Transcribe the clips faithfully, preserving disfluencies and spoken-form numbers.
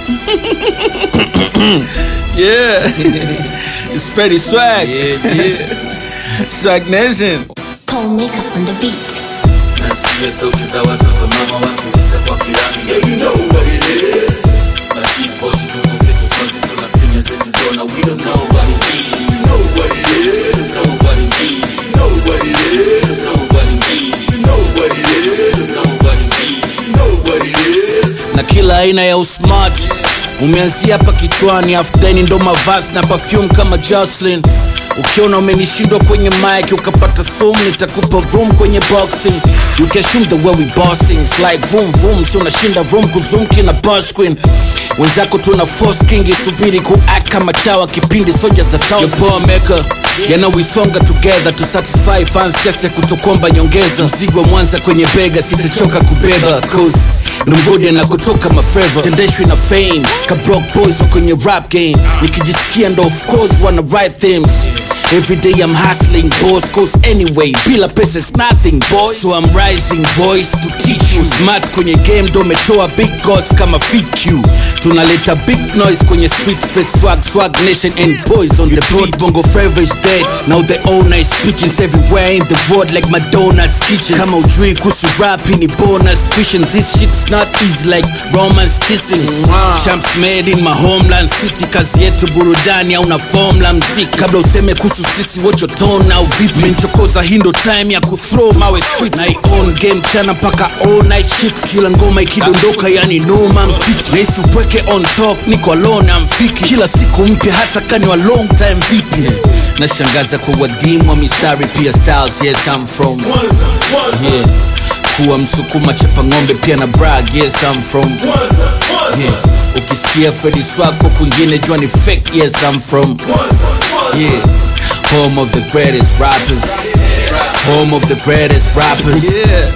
Yeah. It's Freddie Swag. Yeah, yeah. Swag Nation. Paul Maker on the beat. Nasikia sauti za watoto mama wakiuliza kwa kirami. Yeah, you know what it is. Na cheese pot tuko zetu fancy tunafinya zetu dona. We don't know what it is. You know what it is. You know what it is. You know what it is. You know what it is. You know what it is. You know what it is. You know what it is. Na kila aina ya usmart umeanzia hapa kichwani, after ndo mavazi na perfume kama Jocelyn. Ukiona umenishindwa kwenye mic ukapata sumu, nitakupa room kwenye boxing. You can shoot the way we bossing, it's like vroom vroom, so unashinda room kuzoom kina boss queen. Wenzako tuna force king, isubiri kuact kama chawa kipindi soja za toss. Your Paul Maker, you know we stronger together to satisfy fans, kese kutokomba nyongeza. Mzigo Mwanza kwenye bega, sitachoka kubeba, cause Nungode na kutoka mafreva, sendeshwi na fame ka broke boys wa kwenye rap game. Nikijisikia ndo of course wanna write themes. Every day I'm hustling, boss, cause anyway bila pesa is nothing, boy. So I'm rising voice to teach you. Smart kwenye game ndo metoa big gods kama F Q. Tunaleta big noise kwenye street, fit swag, swag nation and boys on the beat. Bongo Flava is dead, now the owner is speaking everywhere in the world like McDonald's kitchen. Kama ujui kuhusu rap ni bonus tuition, this shit's not easy like romance kissing. Champs made in my homeland city, kazi yetu burudani au na formula mziki. Kabla useme kuhusu sisi watch your tone au vipi, menchokoza hindo time ya kuthrow mawe street. Na on game chana paka all night shift, kila ngoma ikidondoka yani noma mtiti. Na isi upweke on top, niko alone amfiki, kila siku mpya hata kani wa long time vipi. Yeah. Na shangaza kwa wadimu wa mistari pia styles, yes I'm from Mwanza, Mwanza. Yeah. Kuwa msukuma chapa ngombe pia na brag, yes I'm from Mwanza, Mwanza. Yeah. Ukisikia Freddie Swag kwa kwingine jua ni fake, yes I'm from Mwanza, Mwanza. Yeah. Home of the greatest rappers. Home of the greatest rappers. Yeah.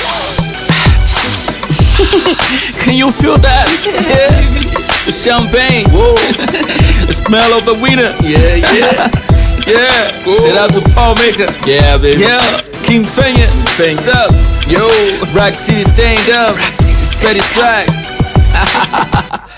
Can you feel that? Yeah. The champagne. Whoa. The smell of the winner. Yeah, yeah. Yeah. Whoa. Shout out to Paul Maker. Yeah, baby. Yeah. King Fenya. What's up? Yo. Rock City stand up. Rock City stand Freddie Swag.